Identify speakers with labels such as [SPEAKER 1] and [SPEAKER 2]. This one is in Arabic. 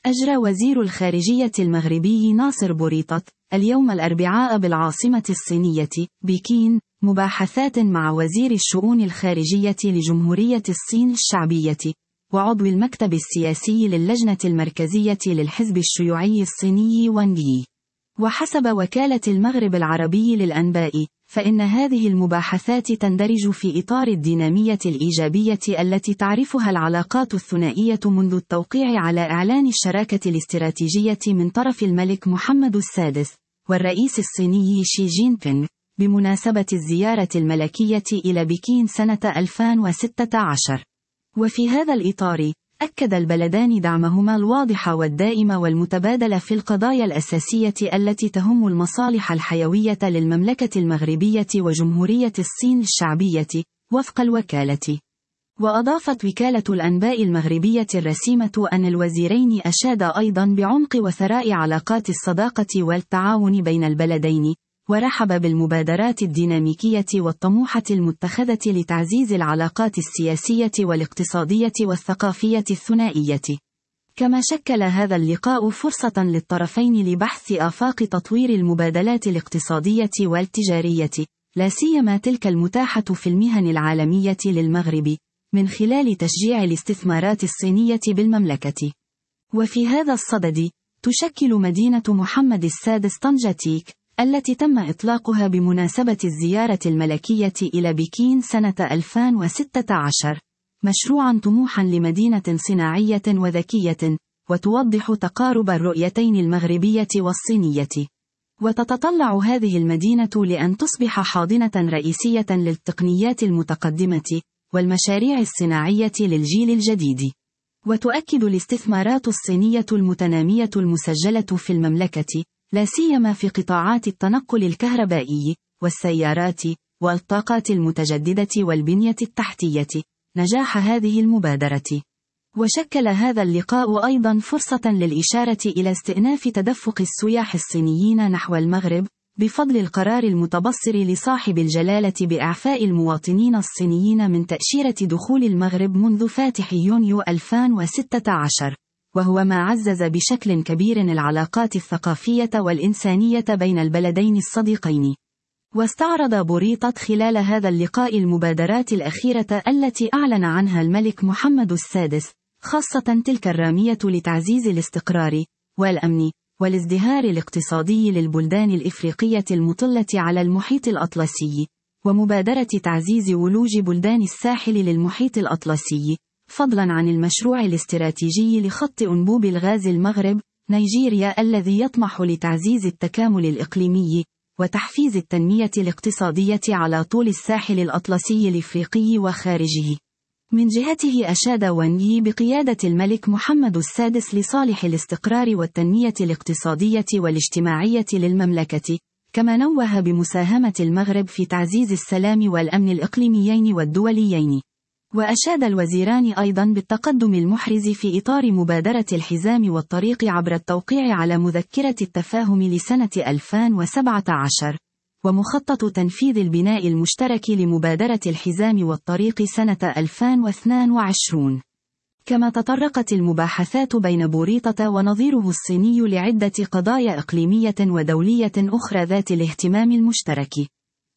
[SPEAKER 1] أجرى وزير الخارجية المغربي ناصر بوريطة اليوم الأربعاء بالعاصمة الصينية بكين مباحثات مع وزير الشؤون الخارجية لجمهورية الصين الشعبية وعضو المكتب السياسي للجنة المركزية للحزب الشيوعي الصيني وانغ يي. وحسب وكالة المغرب العربي للأنباء، فإن هذه المباحثات تندرج في إطار الدينامية الإيجابية التي تعرفها العلاقات الثنائية منذ التوقيع على إعلان الشراكة الاستراتيجية من طرف الملك محمد السادس والرئيس الصيني شي جين بينغ بمناسبة الزيارة الملكية إلى بكين سنة 2016. وفي هذا الإطار، أكد البلدان دعمهما الواضح والدائم والمتبادل في القضايا الأساسية التي تهم المصالح الحيوية للمملكة المغربية وجمهورية الصين الشعبية، وفق الوكالة. وأضافت وكالة الأنباء المغربية الرسيمة أن الوزيرين أشادا أيضا بعمق وثراء علاقات الصداقة والتعاون بين البلدين، ورحب بالمبادرات الديناميكية والطموحة المتخذة لتعزيز العلاقات السياسية والاقتصادية والثقافية الثنائية. كما شكل هذا اللقاء فرصة للطرفين لبحث آفاق تطوير المبادلات الاقتصادية والتجارية، لا سيما تلك المتاحة في المهن العالمية للمغرب، من خلال تشجيع الاستثمارات الصينية بالمملكة. وفي هذا الصدد، تشكل مدينة محمد السادس طنجة تيك، التي تم إطلاقها بمناسبة الزيارة الملكية إلى بكين سنة 2016، مشروعا طموحا لمدينة صناعية وذكية، وتوضح تقارب الرؤيتين المغربية والصينية. وتتطلع هذه المدينة لأن تصبح حاضنة رئيسية للتقنيات المتقدمة والمشاريع الصناعية للجيل الجديد. وتؤكد الاستثمارات الصينية المتنامية المسجلة في المملكة، لا سيما في قطاعات التنقل الكهربائي والسيارات والطاقات المتجددة والبنية التحتية، نجاح هذه المبادرة. وشكل هذا اللقاء أيضا فرصة للإشارة إلى استئناف تدفق السياح الصينيين نحو المغرب، بفضل القرار المتبصر لصاحب الجلالة بإعفاء المواطنين الصينيين من تأشيرة دخول المغرب منذ فاتح يونيو 2016. وهو ما عزز بشكل كبير العلاقات الثقافية والإنسانية بين البلدين الصديقين. واستعرض بوريطة خلال هذا اللقاء المبادرات الأخيرة التي أعلن عنها الملك محمد السادس، خاصة تلك الرامية لتعزيز الاستقرار والأمن والازدهار الاقتصادي للبلدان الإفريقية المطلة على المحيط الأطلسي، ومبادرة تعزيز ولوج بلدان الساحل للمحيط الأطلسي، فضلا عن المشروع الاستراتيجي لخط أنبوب الغاز المغرب نيجيريا الذي يطمح لتعزيز التكامل الإقليمي وتحفيز التنمية الاقتصادية على طول الساحل الأطلسي الإفريقي وخارجه. من جهته أشاد وانغ يي بقيادة الملك محمد السادس لصالح الاستقرار والتنمية الاقتصادية والاجتماعية للمملكة، كما نوه بمساهمة المغرب في تعزيز السلام والأمن الإقليميين والدوليين. وأشاد الوزيران أيضا بالتقدم المحرز في إطار مبادرة الحزام والطريق عبر التوقيع على مذكرة التفاهم لسنة 2017، ومخطط تنفيذ البناء المشترك لمبادرة الحزام والطريق سنة 2022. كما تطرقت المباحثات بين بوريطة ونظيره الصيني لعدة قضايا إقليمية ودولية أخرى ذات الاهتمام المشترك.